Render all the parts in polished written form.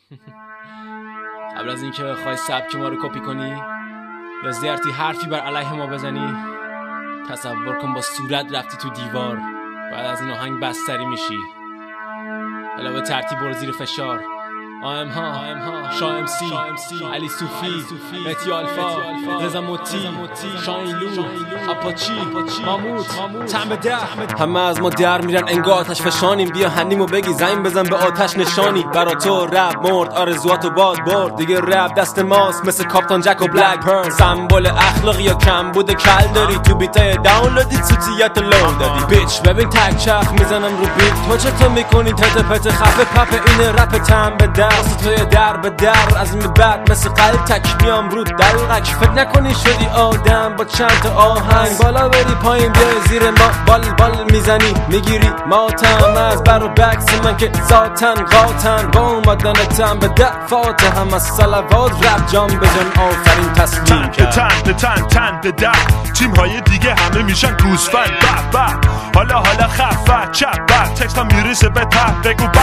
قبل از اینکه بخوای سبک ما رو کپی کنی یا زرتی حرفی بر علیه ما بزنی، تصور کن با صورت رفتی تو دیوار، بعد از این آهنگ بستری میشی. علاوه ترتیب برو زیر فشار. آم ها شا ام سی علی صوفی متی آلفا رضا موتی شاین لو اپاچی ماموت تن به ده، همه از ما در میرن انگار آتش فشانیم. بیا هنیمو بگی زنگ بزن به آتش نشانی. برا تو رپ مرد آرزواتو باد برد، دیگه رپ دست ماست مثل کاپتان جک و بلک پرن. سمبل اخلاقی یا کم بوده کل داری، تو بیتای داونلودی سوتیاتو لو دادی. بیچ ببین تک چرخ میزنم رو بیت، تو چطور میکنی تت پت خفه پپ این رپ تن به در توی در به در. از این به بعد مثل قلتک میام رو دلغک، فکر نکنی شدی آدم با چند تا آهنگ. بالا بری پایین بیای زیر ما بال میزنی میگیری ماتم از بر و بکس من که ذاتن قاتن با اومدن تن به دفات هم از صلوات رپ جام به جان آفرین تسلیم کرد. تن به در تیم های دیگه همه میشن گوسفند به حالا خفه چپ بر تکستم میریسه به ته بگو به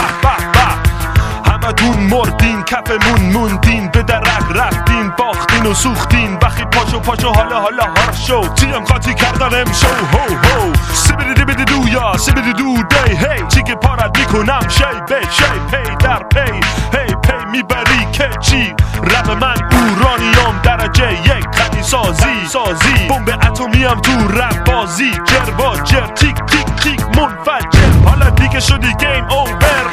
همدون مردین کفمون موندین به درک رفتین باختین و سوختین بخی پاشو حالا هاشو تیم قاطی کردن امشو هو سیبیدی بیدی دو یا سیبیدی دو دی هی چی که پارد میکنم شی به شی پی در پی میبری که چی رب من اورانیوم درجه یک خطی سازی بمب اتمیم تو رب بازی جر تیک منفجر حالا دیگه شدی گیم اوور.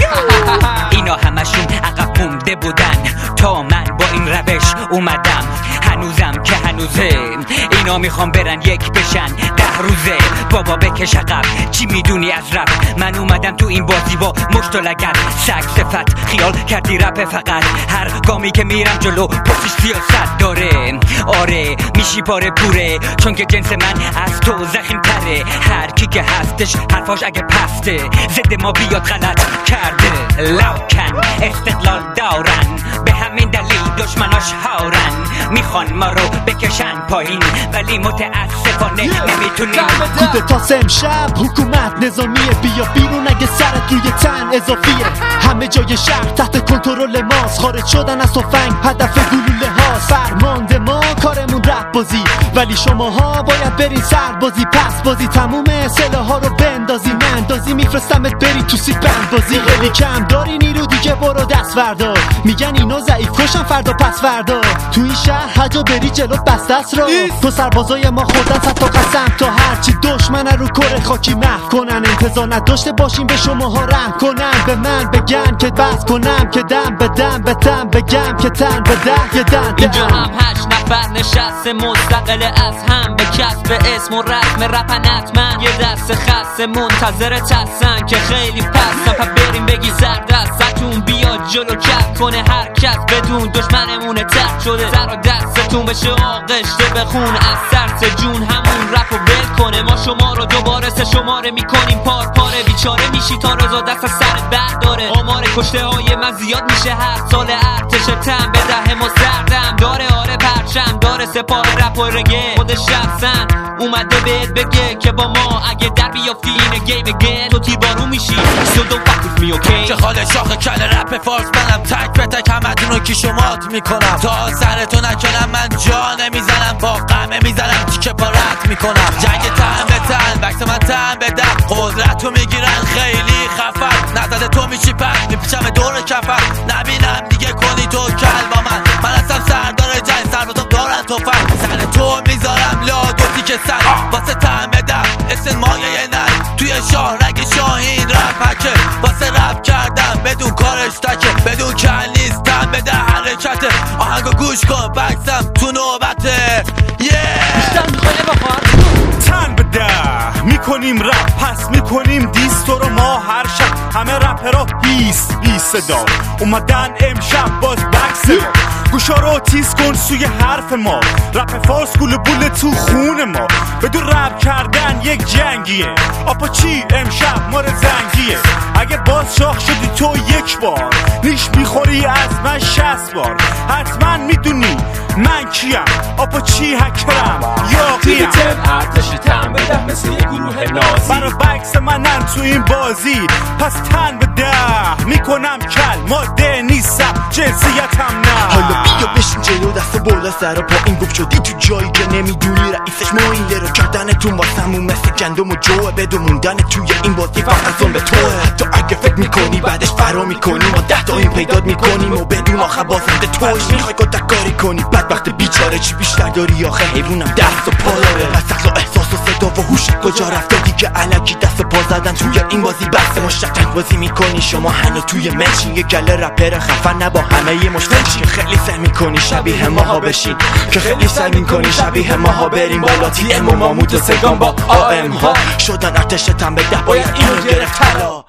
اینا همشون عقب مونده بودن تا من با این روش اومدم. هنوزم که هنوزه اینا میخوام برن یک بشن 10 روزه. بابا بکش عقب چی میدونی از رپ؟ من اومدم تو این بازی با مشت و لگد سگ صفت خیال کردی رپ فقط. هر گامی که میرم جلو پشتش سیاست داره. آره میشی پاره پوره چون که جنس من از تو زخیم تره. هر کی که هستش حرفاش اگه پسته ضد ما بیاد غلط کرده. لوکن استقلال دارن به همین دلیل دشمناش هارن. میخوان ما رو بکشن پایین ولی متاسفانه نمیتونیم. کودتا امشب حکومت نظامیه، بیا بیرون اگه سرت روی تن اضافیه. همه جای شهر تحت کنترل ماست، خارج شدن از تفنگ هدف گلوله هاست. فرمانده ما کارمون رپ بازی ولی شماها باید برین سربازی. پس بازی تمومه سلاح ها رو بندازی نندازی میفرستمت بری تو سیت بند بازی. خیلی کم داری نیرو دیگه برو دست فردا، میگن اینو ضعیف کشن فردا پس فردا. تو این شهر هجا بری جلو بست دست را تو سربازای ما خوردن تا قسم تا هرچی دشمن رو کره خاکی محو کنن. انتظار نداشته باشیم به شماها رحم کنن، به من بگن که بس کنم که دم به دم بگم که تن به ده یه دن. اینجا هم 8 نفر نشسته مستقل از هم به کسب اسم و رسم رپن حتما. یه دست خسته منتظر تسن که خیلی پس پا بریم بگی زرد دستتون بیا جلو کف کنه هر کس بدون دشمنمونه ترک شده. سر و دستتون بشه آغشته بخون از سرس جون همون رپ و بل کنه. ما شما رو دوباره 3 شماره میکنیم پاره بیچاره میشی تا رضا دست سر برداره. آمار کشته های من زیاد میشه هر سال. ارتش تن به ده ما سردم داره. آره پرچم داره سپاه رپ و رگه خود شخصن اومده بهت بگه که با ما اگه در بیافتی این گیم گل تو تیبارو میشی. So don't fuck with me okay. چه خاله شاخ کل رپ فارس منم تک به تک همتون رو کیشومات میکنم. تا سرتو نکنم من جا نمیزنم با قمه میزنم تیکه پارت میکنم. جنگ تن به تن بکس من تن به دم قدرت رو میگیرن خیلی خفت. نزده تو میشی پس میپیچم دور کفت. نبینم دیگه کنی تو کل با من هستم سردار جنگ سربازم دارن توفن. سر تو میذارم لا دو تیکه سر واسه تن بدم اسم مایه نن توی شاه رگ شاهین رپ هکه. واسه رپ کردم بدون کارش تکه بدون کل نیستم بده حرکته. آهنگو گوش کن بکسم تو نوبته بیشتر میخوای بخوار تن به ده میکنیم رپ پس میکنیم دیست رو ما هر شب. همه رپرها هیس صدا اومدن امشب باز بکس ما. گوشا رو تیز کن سوی حرف ما. رپ فارس گول بول تو خون ما. بدون رپ کردن یک جنگیه. آپاچی امشب مار زنگیه. اگه باز شاخ شدی تو یک بار نیش میخوری از من 60 بار. حتما میدونی من کیم؟ آپا چی هکرم؟ یاقیم تیبتن ارتش تن بدم مثل یه گروه نازی برا بکس منن تو این بازی پس تن به ده میکنم کل ماده نیستم جنسیتم نه. حالا بیا بشین جلو دست بالا سر و پایین گفت شدی تو جایی که نمیدونی رئیسش ما این رو کردنتون واسمون مثل گندم و جوه بدو موندن توی این بازی فقط اون به توه. حتی اگه فکر میکنی بعدش فرا میکنی ما 10 تا این پیدات میکنیم و بدون آخه بازنده توی میخوای کتککاری کنی بدبخت بیچاره چی بیشتر داری آخه حیوانم دست و پا داره. پس عقل و احساس و صدا و هوش کجا رفته دیگه الکی دست و پا زدن توی این بازی بسته. ما شطرنج بازی میکنی شما هنوز توی منشین یه گله رپر خفن نه با همه مشتنشین. خیلی سعی میکنی شبیه ماها بشین که خیلی سعی میکنی شبیه ماها بریم بالا تی ام و ماموت و سگان با آم ها شدن ارتش تن به ده باید اینو گرفت حالا.